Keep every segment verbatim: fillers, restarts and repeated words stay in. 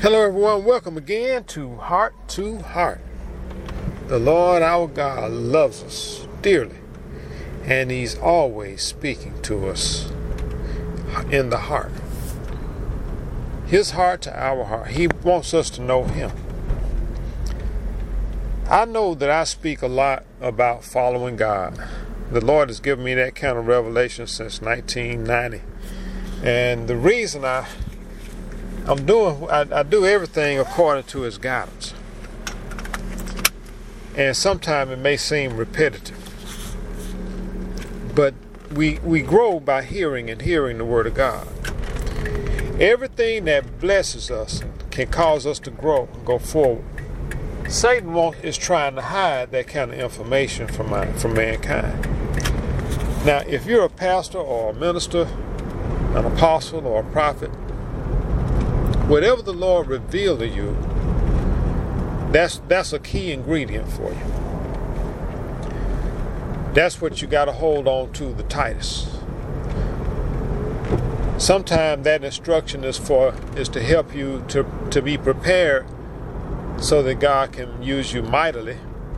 Hello everyone, welcome again to Heart to Heart. The Lord our God loves us dearly, and He's always speaking to us in the heart. His heart to our heart. He wants us to know Him. I know that I speak a lot about following God. The Lord has given me that kind of revelation since nineteen ninety. And the reason I I'm doing, I, I do everything according to His guidance. And sometimes it may seem repetitive. But we we grow by hearing and hearing the Word of God. Everything that blesses us can cause us to grow and go forward. Satan wants, is trying to hide that kind of information from, my, from mankind. Now, if you're a pastor or a minister, an apostle or a prophet, whatever the Lord revealed to you, that's that's a key ingredient for you. That's what you got to hold on to the tightest. Sometimes that instruction is for is to help you to, to be prepared so that God can use you mightily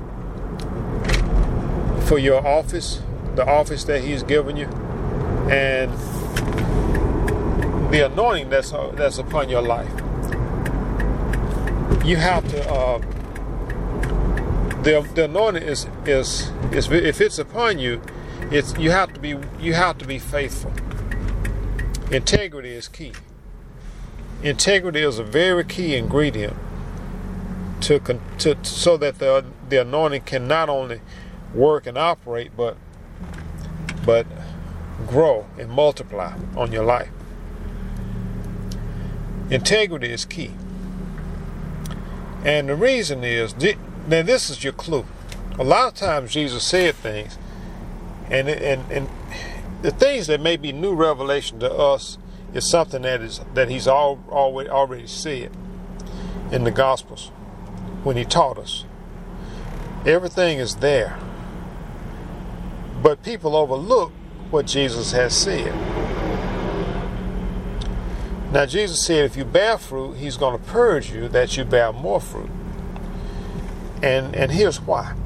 for your office, the office that He's given you, and the anointing that's that's upon your life. You have to. Uh, the the anointing is, is is if it's upon you, it's you have to be you have to be faithful. Integrity is key. Integrity is a very key ingredient to to so that the the anointing can not only work and operate, but but grow and multiply on your life. Integrity is key. And the reason is, now this is your clue. A lot of times Jesus said things, and and and the things that may be new revelation to us is something that is that He's all, already, already said in the Gospels when He taught us. Everything is there. But people overlook what Jesus has said. Now, Jesus said if you bear fruit, He's going to purge you that you bear more fruit. And and here's why.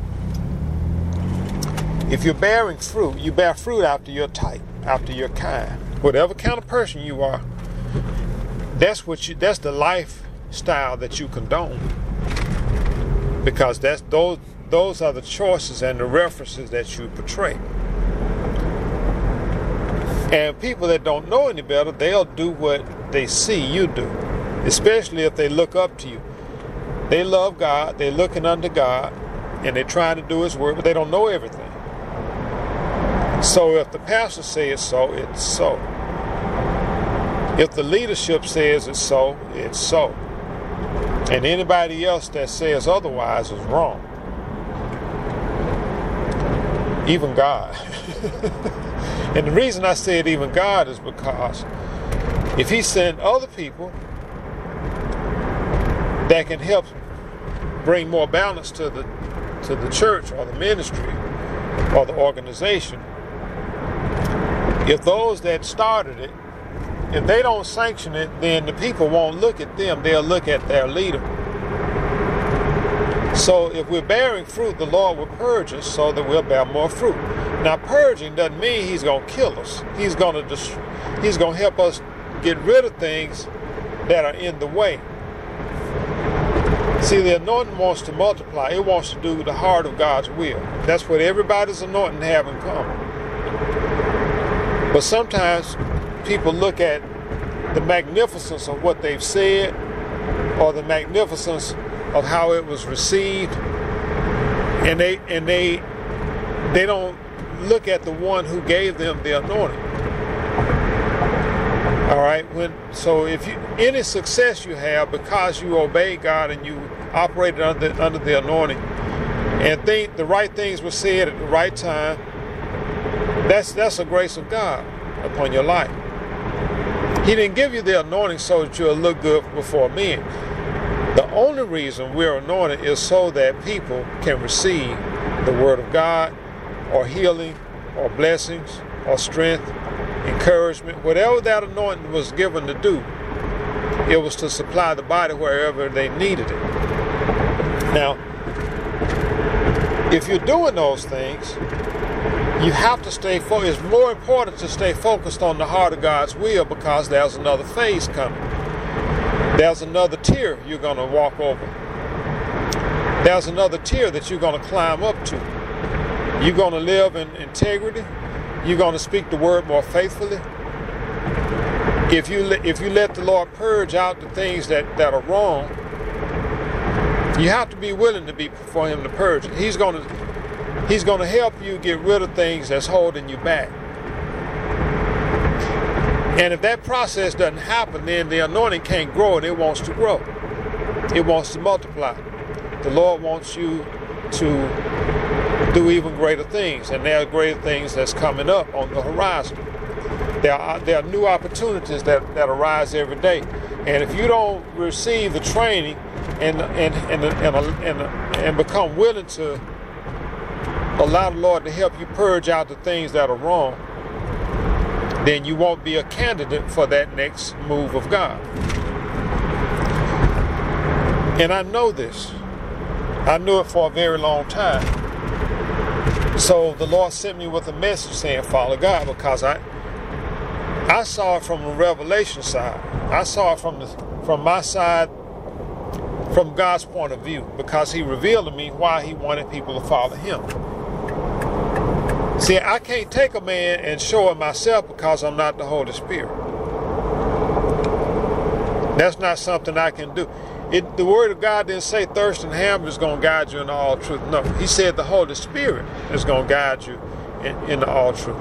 If you're bearing fruit, you bear fruit after your type, after your kind. Whatever kind of person you are, that's what you that's the lifestyle that you condone. Because that's those those are the choices and the references that you portray. And people that don't know any better, they'll do what they see you do, especially if they look up to you. They love God, they're looking unto God, and they're trying to do His word, but they don't know everything. So if the pastor says so, it's so. If the leadership says it's so, it's so. And anybody else that says otherwise is wrong. Even God. And the reason I said even God is because if He sent other people that can help bring more balance to the to the church or the ministry or the organization, if those that started it, if they don't sanction it, then the people won't look at them, they'll look at their leader. So if we're bearing fruit, the Lord will purge us so that we'll bear more fruit. Now, purging doesn't mean He's going to kill us. He's going to dist- He's going to help us get rid of things that are in the way. See, the anointing wants to multiply. It wants to do the heart of God's will. That's what everybody's anointing have in common. But sometimes people look at the magnificence of what they've said or the magnificence of how it was received, and they and they they don't look at the one who gave them the anointing. All right, when so if you any success you have because you obeyed God and you operated under under the anointing, and think the right things were said at the right time, that's that's a grace of God upon your life. He didn't give you the anointing so that you'll look good before men. The only reason we're anointed is so that people can receive the word of God, or healing, or blessings, or strength, encouragement, whatever that anointing was given to do. It was to supply the body wherever they needed it. Now, if you're doing those things, you have to stay focused. It's more important to stay focused on the heart of God's will, because there's another phase coming. There's another tier you're going to walk over. There's another tier that you're going to climb up to. You're going to live in integrity. You're going to speak the word more faithfully. If you if you let the Lord purge out the things that, that are wrong, you have to be willing to be for Him to purge it. He's going to He's going to help you get rid of things that's holding you back. And if that process doesn't happen, then the anointing can't grow, and it wants to grow. It wants to multiply. The Lord wants you to do even greater things, and there are greater things that's coming up on the horizon. There are, there are new opportunities that, that arise every day. And if you don't receive the training and and and and, and, and become willing to allow the Lord to help you purge out the things that are wrong, then you won't be a candidate for that next move of God. And I know this. I knew it for a very long time. So the Lord sent me with a message saying, follow God, because I I saw it from the revelation side. I saw it from the from my side, from God's point of view, because He revealed to me why He wanted people to follow Him. See, I can't take a man and show it myself because I'm not the Holy Spirit. That's not something I can do. It, the Word of God didn't say Thurston Hammer is going to guide you into all truth. No, He said the Holy Spirit is going to guide you in, into all truth.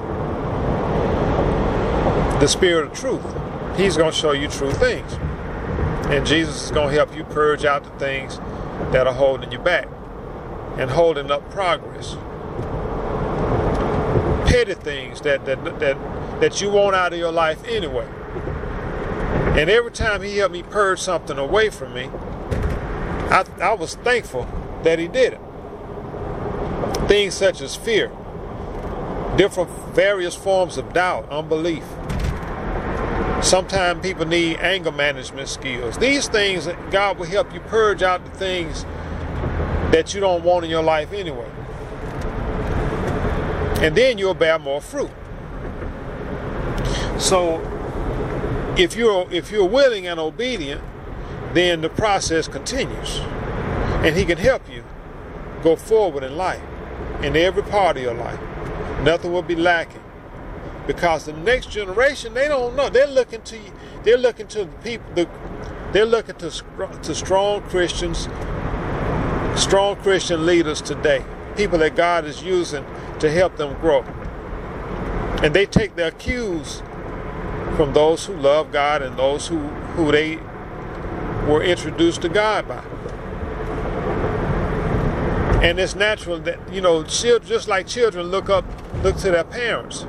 The Spirit of truth. He's going to show you true things. And Jesus is going to help you purge out the things that are holding you back and holding up progress. Petty things that that that that you want out of your life anyway. And every time He helped me purge something away from me, I, I was thankful that He did it. Things such as fear, different various forms of doubt, unbelief. Sometimes people need anger management skills. These things, God will help you purge out the things that you don't want in your life anyway. And then you'll bear more fruit. So if you're if you're willing and obedient, then the process continues. And He can help you go forward in life, in every part of your life. Nothing will be lacking. Because the next generation, they don't know. They're looking to you. They're looking to the people. The, they're looking to to strong Christians, strong Christian leaders today. People that God is using to help them grow. And they take their cues from those who love God and those who who they were introduced to God by. And it's natural that, you know, just like children look up, look to their parents.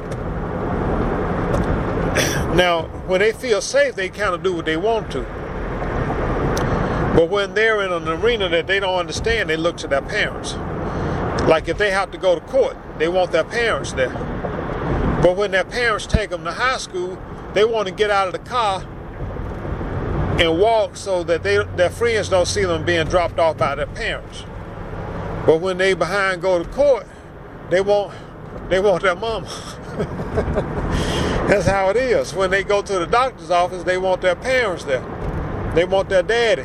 Now, when they feel safe, they kind of do what they want to. But when they're in an arena that they don't understand, they look to their parents. Like if they have to go to court, they want their parents there. But when their parents take them to high school, they want to get out of the car and walk so that they, their friends don't see them being dropped off by their parents. But when they behind go to court, they want they want their mama. That's how it is. When they go to the doctor's office, they want their parents there. They want their daddy.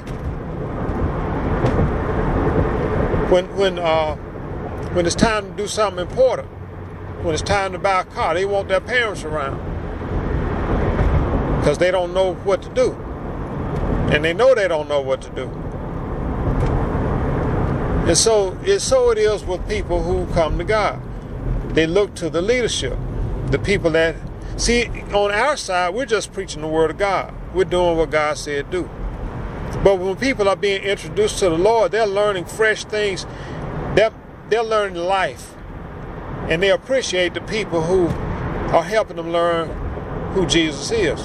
When when uh when it's time to do something important, when it's time to buy a car, they want their parents around because they don't know what to do, and they know they don't know what to do. And so it's so it is with people who come to God. They look to the leadership, the people that. See, on our side, we're just preaching the word of God. We're doing what God said do. But when people are being introduced to the Lord, they're learning fresh things. They're, they're learning life. And they appreciate the people who are helping them learn who Jesus is.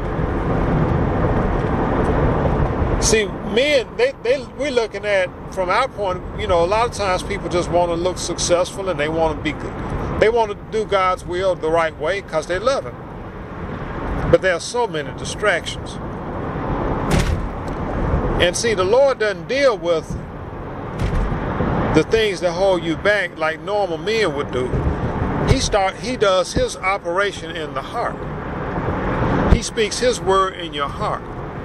See, men, they, they, we're looking at, from our point, you know, a lot of times people just want to look successful and they want to be good. They want to do God's will the right way because they love Him. But there are so many distractions. And see, the Lord doesn't deal with the things that hold you back like normal men would do. He start he does his operation in the heart. He speaks his word in your heart.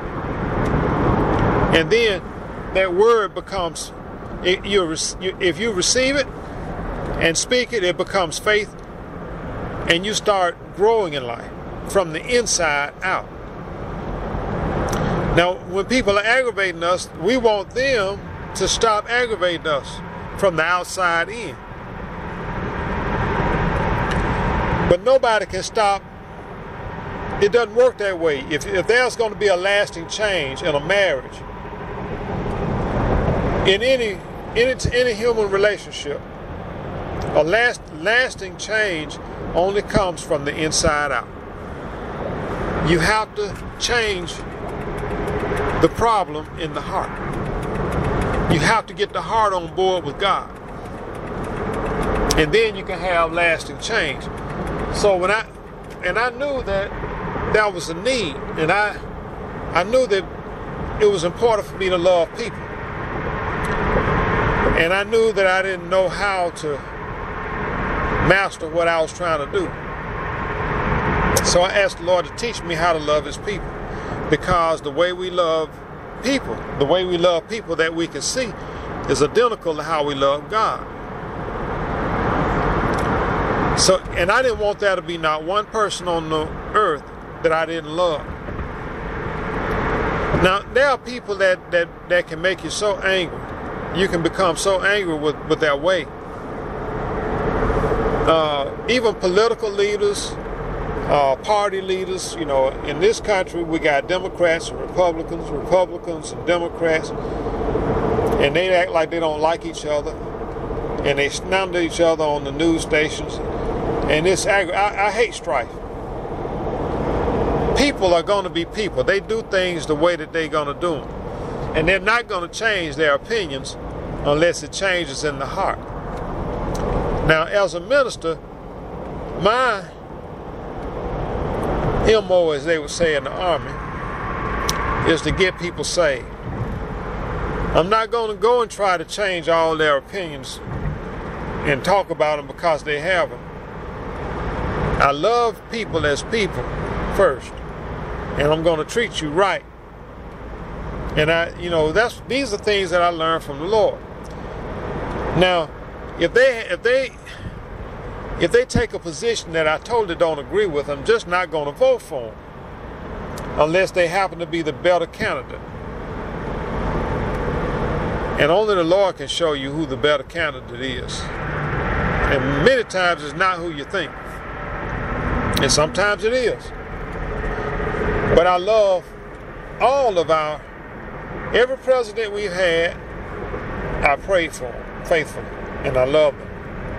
And then that word becomes, if you receive it and speak it, it becomes faith, and you start growing in life from the inside out. Now, when people are aggravating us, we want them to stop aggravating us from the outside in. But nobody can stop. It doesn't work that way. If, if there's going to be a lasting change in a marriage, in any any, any human relationship, a last, lasting change only comes from the inside out. You have to change the problem in the heart. You have to get the heart on board with God. And then you can have lasting change. So when I, and I knew that that was a need, and I, I knew that it was important for me to love people. And I knew that I didn't know how to master what I was trying to do. So I asked the Lord to teach me how to love his people. Because the way we love people, the way we love people that we can see, is identical to how we love God. So, and I didn't want there to be not one person on the earth that I didn't love. Now, there are people that, that, that can make you so angry. You can become so angry with, with their way. Uh, even political leaders, uh, party leaders, you know, in this country we got Democrats and Republicans, Republicans and Democrats, and they act like they don't like each other, and they slander each other on the news stations, and it's I, I hate strife. People are going to be people. They do things the way that they're going to do them. And they're not going to change their opinions unless it changes in the heart. Now, as a minister, my M O, as they would say in the Army, is to get people saved. I'm not going to go and try to change all their opinions and talk about them because they have them. I love people as people first, and I'm going to treat you right. And I, you know, that's these are things that I learned from the Lord. Now, if they if they if they take a position that I totally don't agree with, I'm just not going to vote for them unless they happen to be the better candidate. And only the Lord can show you who the better candidate is. And many times it's not who you think. And sometimes it is. But I love all of our Every president we've had, I prayed for them faithfully, and I love them.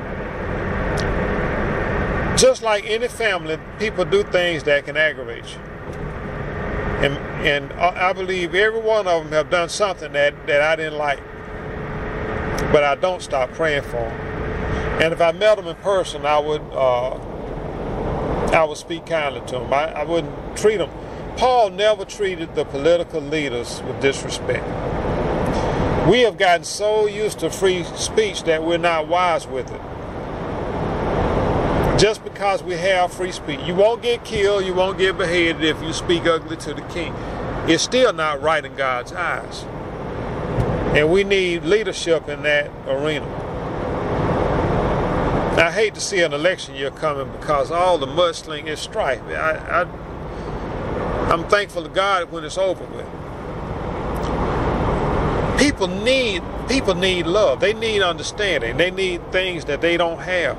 Just like any family, people do things that can aggravate you. And, and I believe every one of them have done something that, that I didn't like. But I don't stop praying for them. And if I met them in person, I would uh, I would speak kindly to them. I, I wouldn't treat them. Paul never treated the political leaders with disrespect. We have gotten so used to free speech that we're not wise with it. Just because we have free speech. You won't get killed, you won't get beheaded if you speak ugly to the king. It's still not right in God's eyes. And we need leadership in that arena. I hate to see an election year coming because all the mudslinging is strife. I, I I'm thankful to God when it's over with. People need people need love. They need understanding. They need things that they don't have.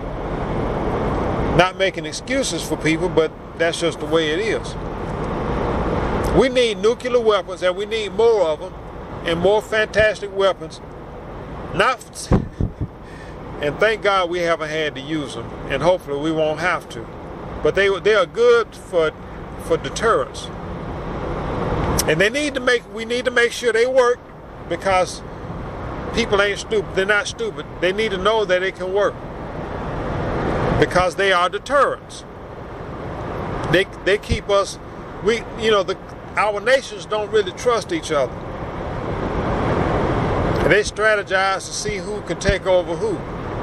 Not making excuses for people, but that's just the way it is. We need nuclear weapons, and we need more of them, and more fantastic weapons. Not, and thank God we haven't had to use them, and hopefully we won't have to. But they they are good for. for deterrence. And they need to make we need to make sure they work, because people ain't stupid. They're not stupid. They need to know that it can work, because they are deterrents. They they keep us we you know the our nations don't really trust each other. And they strategize to see who can take over who.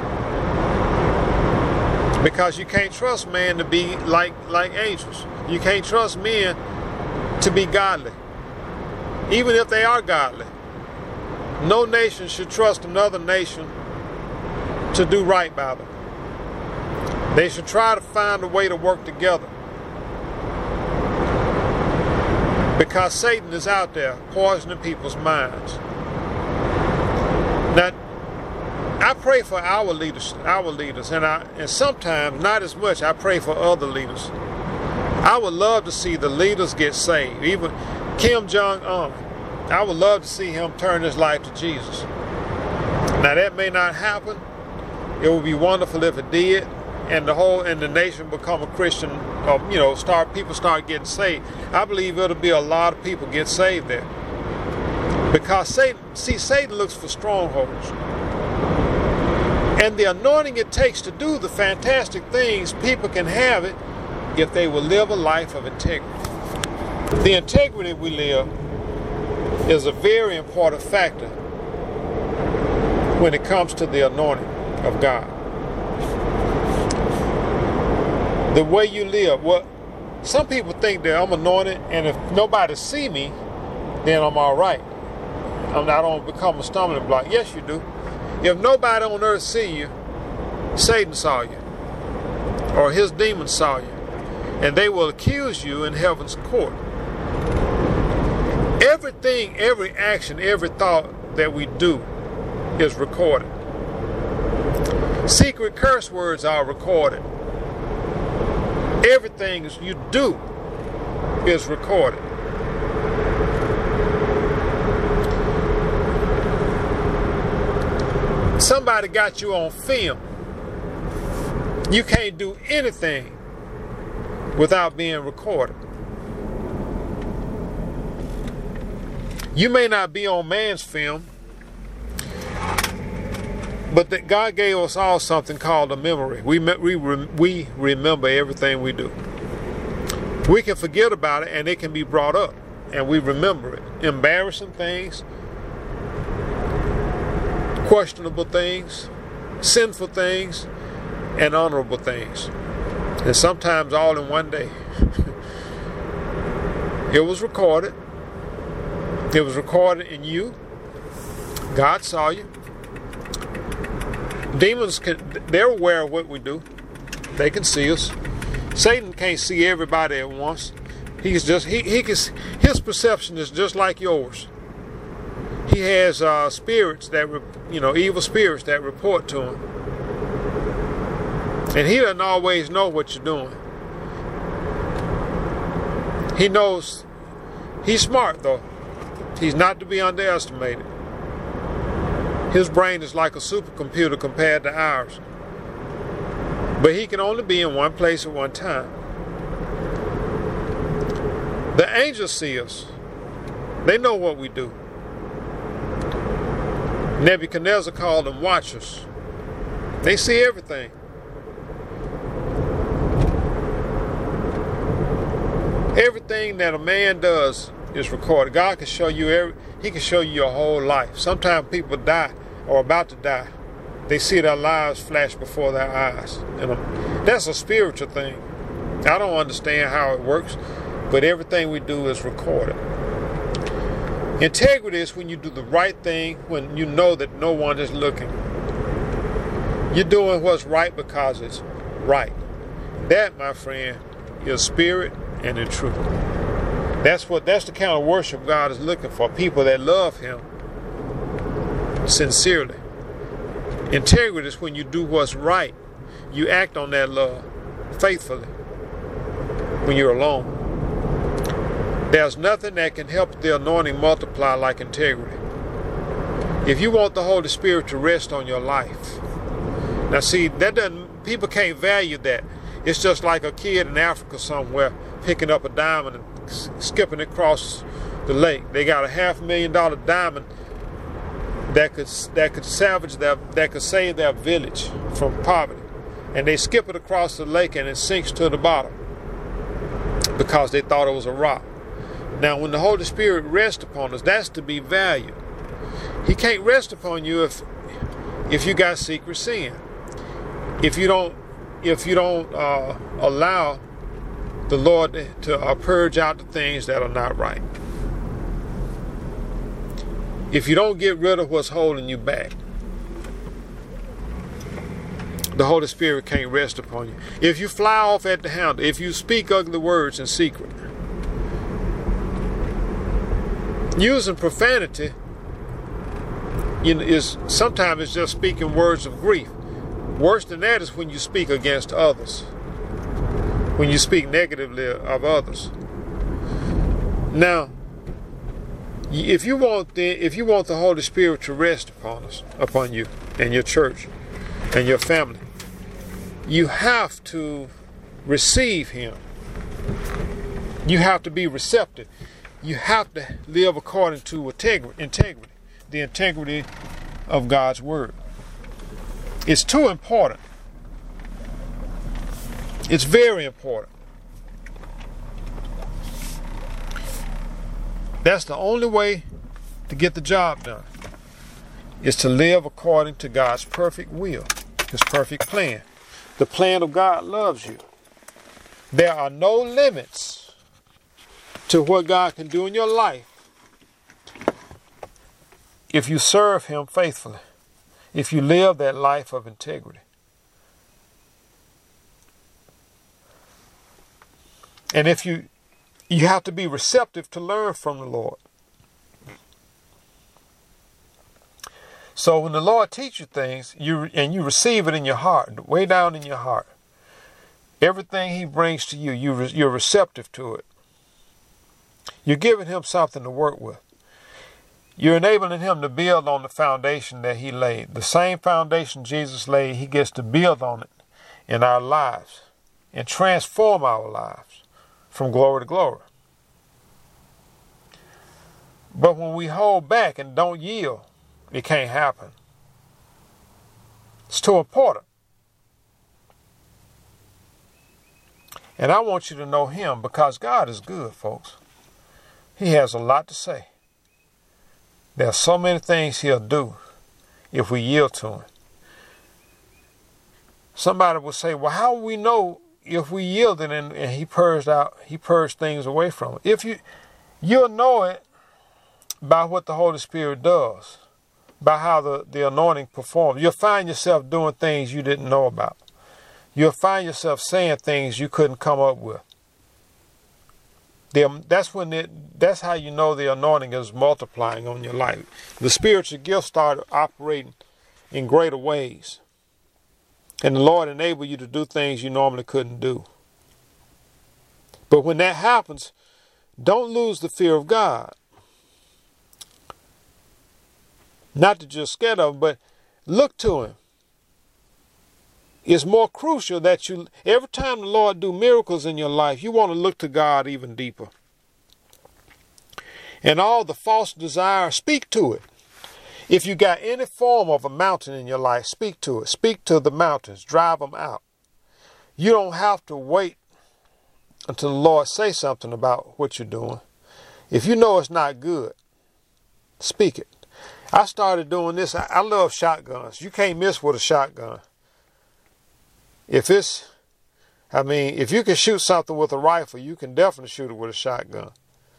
Because you can't trust man to be like, like angels. You can't trust men to be godly. Even if they are godly. No nation should trust another nation to do right by them. They should try to find a way to work together. Because Satan is out there poisoning people's minds. Now, I pray for our leaders, our leaders, and I, and sometimes, not as much, I pray for other leaders. I would love to see the leaders get saved. Even Kim Jong-un, I would love to see him turn his life to Jesus. Now that may not happen. It would be wonderful if it did, and the whole and the nation become a Christian. Or, you know, start people start getting saved. I believe it'll be a lot of people get saved there. Because Satan, see, Satan looks for strongholds. And the anointing it takes to do the fantastic things, people can have it if they will live a life of integrity. The integrity we live is a very important factor when it comes to the anointing of God. The way you live, well, some people think that I'm anointed, and if nobody see me, then I'm all right. I'm not going to become a stumbling block. Yes, you do. If nobody on earth see you, Satan saw you, or his demons saw you, and they will accuse you in heaven's court. Everything, every action, every thought that we do is recorded. Secret curse words are recorded. Everything you do is recorded. Somebody got you on film. You can't do anything without being recorded. You may not be on man's film, but that God gave us all something called a memory. We, we, we remember everything we do. We can forget about it, and it can be brought up, and we remember it. Embarrassing things, questionable things, sinful things, and honorable things. And sometimes all in one day. It was recorded. It was recorded in you. God saw you. Demons, can, they're aware of what we do. They can see us. Satan can't see everybody at once. He's just he he can. His perception is just like yours. He has uh, spirits that you know, evil spirits that report to him, and he doesn't always know what you're doing. He knows. He's smart though. He's not to be underestimated. His brain is like a supercomputer compared to ours. But he can only be in one place at one time. The angels see us. They know what we do. Nebuchadnezzar called them watchers. They see everything. Everything that a man does is recorded. God can show you every, he can show you your whole life. Sometimes people die or about to die. They see their lives flash before their eyes. And that's a spiritual thing. I don't understand how it works, but everything we do is recorded. Integrity is when you do the right thing when you know that no one is looking. You're doing what's right because it's right. That, my friend, is spirit and in truth. That's what that's the kind of worship God is looking for. People that love him sincerely. Integrity is when you do what's right. You act on that love faithfully when you're alone. There's nothing that can help the anointing multiply like integrity. If you want the Holy Spirit to rest on your life. Now see, that doesn't people can't value that. It's just like a kid in Africa somewhere picking up a diamond and skipping across the lake. They got a half million dollar diamond that could that could salvage their that could save their village from poverty, and they skip it across the lake and it sinks to the bottom because they thought it was a rock. Now, when the Holy Spirit rests upon us, that's to be valued. He can't rest upon you if if you got secret sin. If you don't if you don't uh, allow the Lord to uh, purge out the things that are not right. If you don't get rid of what's holding you back, the Holy Spirit can't rest upon you. If you fly off at the handle, if you speak ugly words in secret, using profanity, you know, is sometimes it's just speaking words of grief. Worse than that is when you speak against others, when you speak negatively of others. Now, if you want the if you want the Holy Spirit to rest upon us, upon you and your church and your family, you have to receive Him. You have to be receptive. You have to live according to integrity, the integrity of God's Word. It's too important. It's very important. That's the only way to get the job done, is to live according to God's perfect will, His perfect plan. The plan of God loves you. There are no limits to what God can do in your life if you serve Him faithfully, if you live that life of integrity. And if you you have to be receptive to learn from the Lord. So when the Lord teaches you things, you and you receive it in your heart, way down in your heart, everything He brings to you, you you're receptive to it. You're giving Him something to work with. You're enabling Him to build on the foundation that He laid. The same foundation Jesus laid, He gets to build on it in our lives and transform our lives from glory to glory. But when we hold back and don't yield, it can't happen. It's too important. And I want you to know Him, because God is good, folks. He has a lot to say. There are so many things He'll do if we yield to Him. Somebody will say, well, how will we know if we yielded and, and He purged out, He purged things away from it? If you, you'll know it by what the Holy Spirit does, by how the, the anointing performs. You'll find yourself doing things you didn't know about. You'll find yourself saying things you couldn't come up with. The, that's when it, that's how you know the anointing is multiplying on your life. The spiritual gifts start operating in greater ways. And the Lord enables you to do things you normally couldn't do. But when that happens, don't lose the fear of God. Not that you're scared of Him, but look to Him. It's more crucial that you, every time the Lord do miracles in your life, you want to look to God even deeper. And all the false desire, speak to it. If you got any form of a mountain in your life, speak to it. Speak to the mountains. Drive them out. You don't have to wait until the Lord say something about what you're doing. If you know it's not good, speak it. I started doing this. I, I love shotguns. You can't miss with a shotgun. If it's, I mean, if you can shoot something with a rifle, you can definitely shoot it with a shotgun.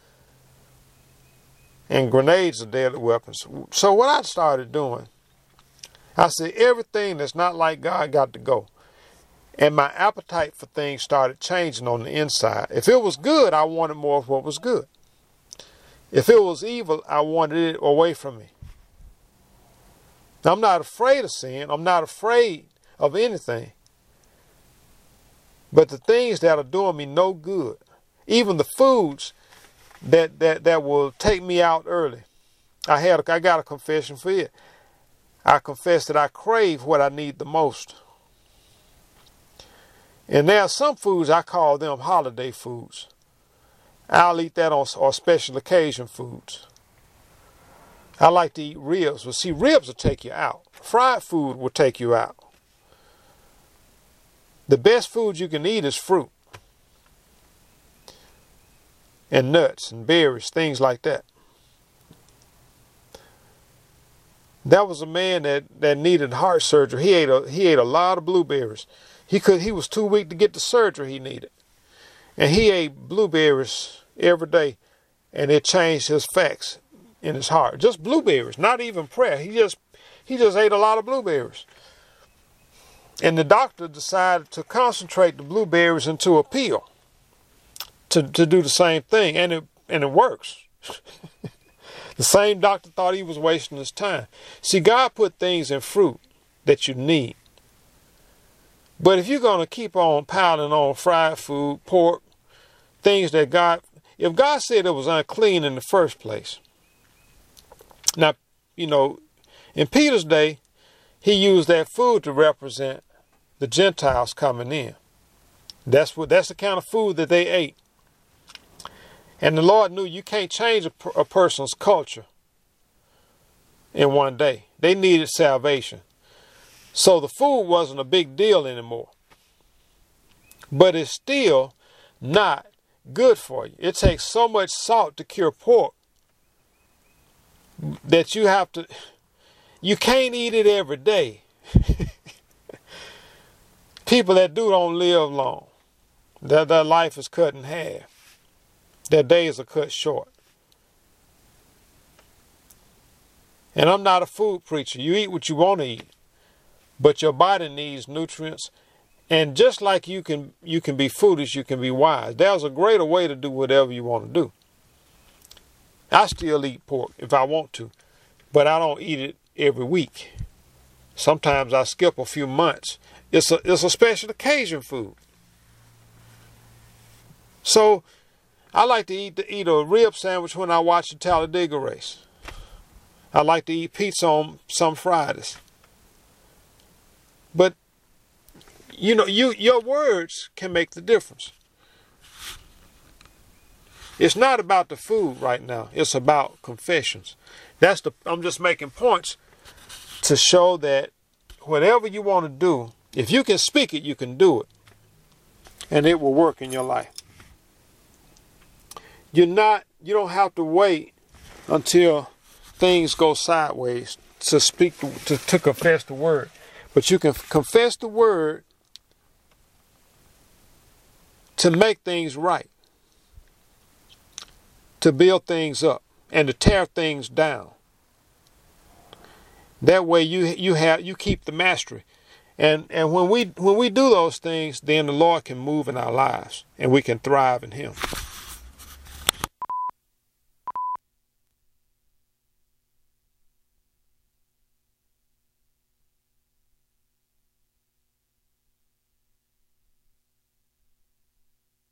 And grenades are deadly weapons. So what I started doing, I said, everything that's not like God got to go. And my appetite for things started changing on the inside. If it was good, I wanted more of what was good. If it was evil, I wanted it away from me. Now, I'm not afraid of sin. I'm not afraid of anything. But the things that are doing me no good, even the foods that that, that will take me out early, I had a, I got a confession for it. I confess that I crave what I need the most. And there are some foods, I call them holiday foods. I'll eat that on or special occasion foods. I like to eat ribs. Well, see, ribs will take you out. Fried food will take you out. The best food you can eat is fruit and nuts and berries, things like that. That was a man that, that needed heart surgery. He ate a he ate a lot of blueberries. He could he was too weak to get the surgery he needed. And he ate blueberries every day, and it changed his facts in his heart. Just blueberries, not even prayer. He just he just ate a lot of blueberries. And the doctor decided to concentrate the blueberries into a pill to, to do the same thing, and it and it works. The same doctor thought he was wasting his time. See, God put things in fruit that you need. But if you're going to keep on piling on fried food, pork, things that God, if God said it was unclean in the first place. Now, you know, in Peter's day, he used that food to represent the Gentiles coming in. That's what, that's the kind of food that they ate. And the Lord knew you can't change a, a person's culture in one day. They needed salvation. So the food wasn't a big deal anymore. But it's still not good for you. It takes so much salt to cure pork that you have to, you can't eat it every day. People that do don't live long. Their, their life is cut in half. Their days are cut short. And I'm not a food preacher. You eat what you want to eat. But your body needs nutrients. And just like you can you can be foolish, you can be wise. There's a greater way to do whatever you want to do. I still eat pork if I want to. But I don't eat it every week. Sometimes I skip a few months. It's a, it's a special occasion food. So I like to eat, to eat a rib sandwich when I watch the Talladega race. I like to eat pizza on some Fridays. But, you know, you your words can make the difference. It's not about the food right now. It's about confessions. That's the. I'm just making points to show that whatever you want to do, if you can speak it, you can do it. And it will work in your life. You're not, you don't have to wait until things go sideways to speak, to, to confess the word. But you can confess the word to make things right, to build things up, and to tear things down. That way you you have you keep the mastery. And and when we when we do those things, then the Lord can move in our lives and we can thrive in Him.